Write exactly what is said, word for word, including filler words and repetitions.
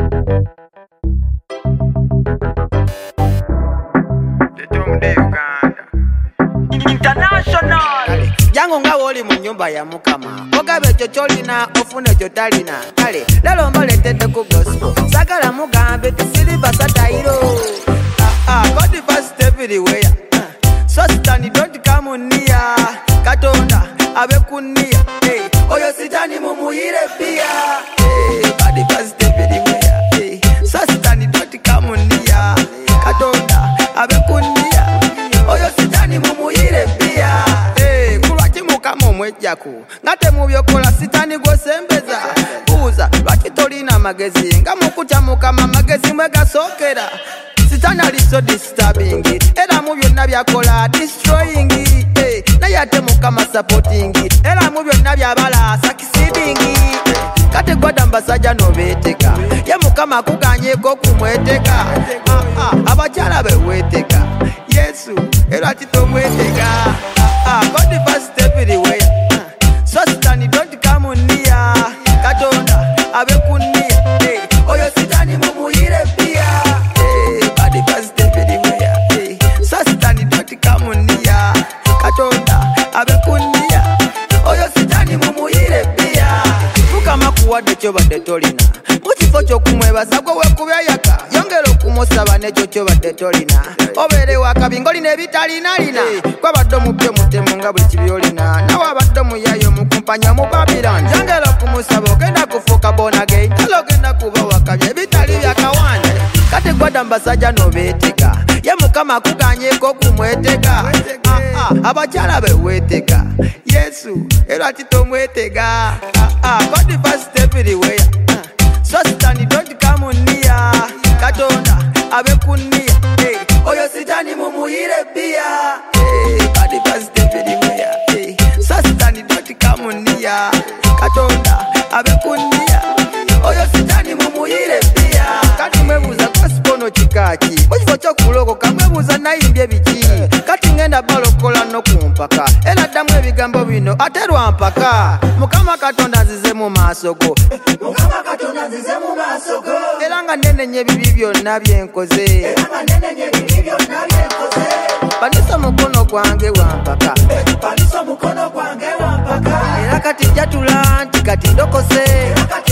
International jangu nga woli mu nyumba ya mukama ogabe kyo kyolina ofune kyo talina kale lelo mbaletedde ku gospel sagala mugambe tisiliva satayiro ah ah God first everywhere so stand don't come near katonda abe kunia hey oyo sitani mumuyire pia hey God first everywhere hey so stand don't come near katonda abe kunia oyo sitani mumuyire pia hey kulwaki mukama omwejjaku ngate mu byokola sitani gwosembeza buuza lwaki tolina magezi nga mukutya mukama magezi mwe gasookera sitani ali so disturbing era mu byonna byakola destroying hey naye ate mukama supporting era mu byonna byabala succeeding kate gwada mbasajja nobeeteka ye mukama akuganyeko kumweteka ah, ah, abakyala beweteka Yesu era titomweteka ah, God first everywhere uh, so sitani don't come near katonda abe kunia hey oyo sitani mumuyire pia hey God first everywhere hey so sitani don't come near katonda abe kunia oyo sitani mumuyire pia mukama kuwadde kyo badde tolina mukifo ky'okumwebaza gwe wekubyayaka yongera okumusaba nekyo kyo badde tolina obeere wakabingoli nebitalinalina kwabadde omupya omutemu nga buli kibyolina nawe abadde omuyayo mukumpanya mu Babylon yongera okumusaba ogenda kufuuka bonage tala ogenda kuba wakabya ebitali byakawanja kati gwada mbasajja nobeeteka ye mukama akuganyeko okumweteka ah, ah, abakyala beweteka Yesu era titomwetega ah, ah, God first everywhere so sitani don't come near katonda abe kunia hey oyo sitani mumuyire pia hey God first everywhere hey so sitani don't come near katonda abe kunia oyo sitani mumuyire pia kati mwebuza gospel kikaki mukifo ky'okuloko kamwebuza nayimbye biki kati ngenda balokola n'okumpaka era ddamu ebigambo bino ate lwampaka mukama katonda nzize mu maaso go mukama katonda nzize mu maaso go era nga nnenenya ebibi byonna byenkoze panisa mukono gwange wampaka era kati jatula nti kati ndokose